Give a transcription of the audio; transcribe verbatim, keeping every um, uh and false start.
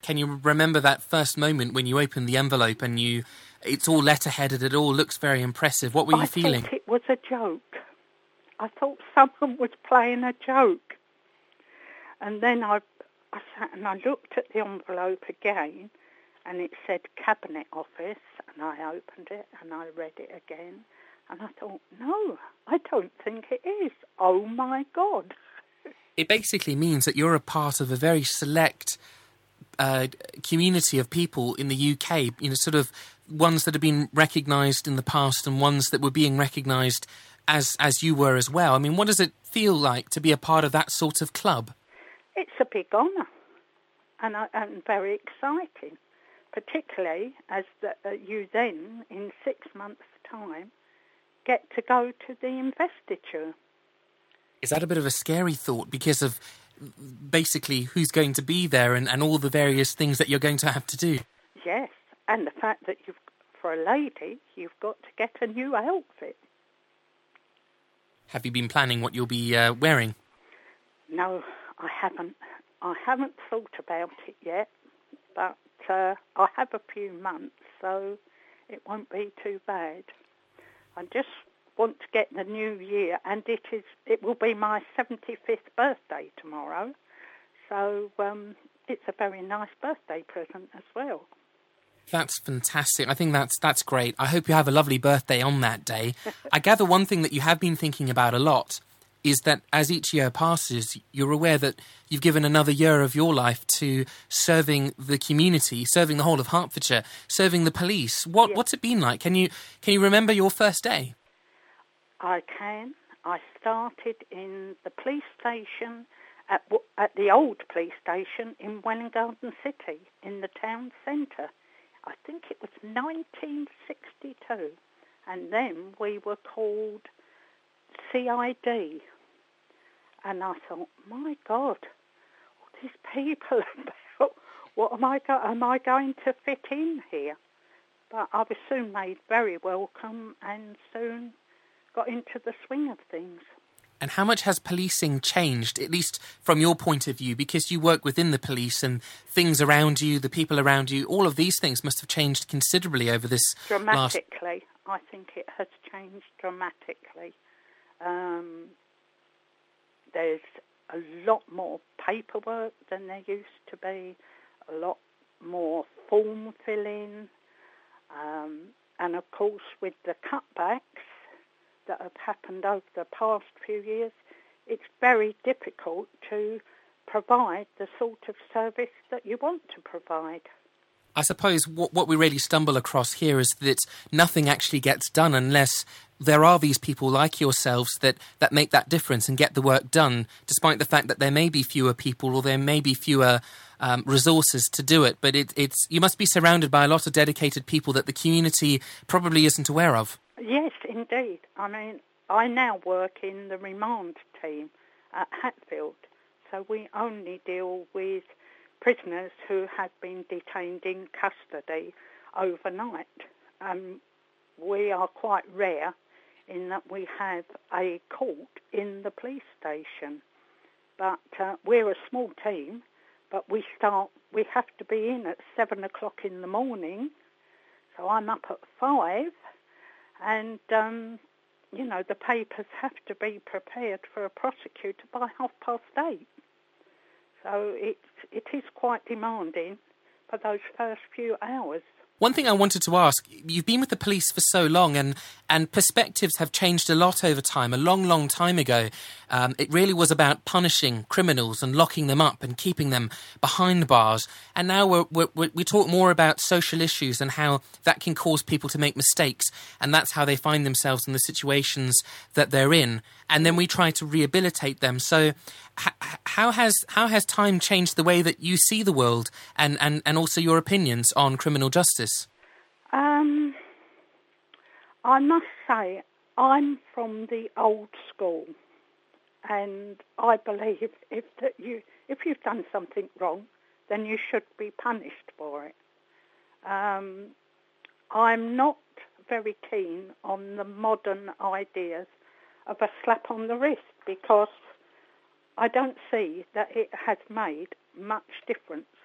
Can you remember that first moment when you opened the envelope and you, it's all letter-headed, it all looks very impressive. What were you I feeling? thought it was a joke. I thought someone was playing a joke. And then I, I sat and I looked at the envelope again, and it said Cabinet Office, and I opened it and I read it again, and I thought, no, I don't think it is. Oh my God. It basically means that you're a part of a very select uh, community of people in the U K, you know, sort of ones that have been recognised in the past and ones that were being recognised as as you were as well. I mean, what does it feel like to be a part of that sort of club? It's a big honour and, uh, and very exciting, particularly as the, uh, you then, in six months' time, get to go to the investiture. Is that a bit of a scary thought because of basically who's going to be there and, and all the various things that you're going to have to do? Yes, and the fact that you've, for a lady, you've got to get a new outfit. Have you been planning what you'll be uh, wearing? No, I haven't. I haven't thought about it yet, but uh, I have a few months, so it won't be too bad. I just want to get the new year, and it is it will be my seventy-fifth birthday tomorrow, so um, it's a very nice birthday present as well. That's fantastic. I think that's that's great. I hope you have a lovely birthday on that day. I gather one thing that you have been thinking about a lot is that as each year passes, you're aware that you've given another year of your life to serving the community, serving the whole of Hertfordshire, serving the police. What Yes. What's it been like? Can you can you remember your first day? I can. I started in the police station, at, at the old police station in Welwyn Garden City, in the town centre. I think it was nineteen sixty-two. And then we were called C I D. And I thought, my God, all these people, what am I, go- am I going to fit in here? But I was soon made very welcome and soon got into the swing of things. And how much has policing changed, at least from your point of view, because you work within the police and things around you, the people around you, all of these things must have changed considerably over this last... Dramatically. I think it has changed dramatically. Um, there's a lot more paperwork than there used to be, a lot more form filling, um, and of course with the cutbacks that have happened over the past few years, it's very difficult to provide the sort of service that you want to provide. I suppose what, what we really stumble across here is that nothing actually gets done unless there are these people like yourselves that, that make that difference and get the work done, despite the fact that there may be fewer people or there may be fewer um, resources to do it. But it, it's you must be surrounded by a lot of dedicated people that the community probably isn't aware of. Yes, indeed. I mean, I now work in the remand team at Hatfield, so we only deal with prisoners who have been detained in custody overnight. Um, we are quite rare in that we have a court in the police station. But uh, we're a small team, but we start, we have to be in at seven o'clock in the morning, so I'm up at five, and, um, you know, the papers have to be prepared for a prosecutor by half past eight. So it, it is quite demanding for those first few hours. One thing I wanted to ask, you've been with the police for so long and, and perspectives have changed a lot over time. A long, long time ago, um, it really was about punishing criminals and locking them up and keeping them behind bars. And now we're, we're, we talk more about social issues and how that can cause people to make mistakes. And that's how they find themselves in the situations that they're in. And then we try to rehabilitate them. So h- how has how has time changed the way that you see the world and, and, and also your opinions on criminal justice? Um, I must say, I'm from the old school, and I believe if that you if you've done something wrong, then you should be punished for it. Um, I'm not very keen on the modern ideas of a slap on the wrist because I don't see that it has made much difference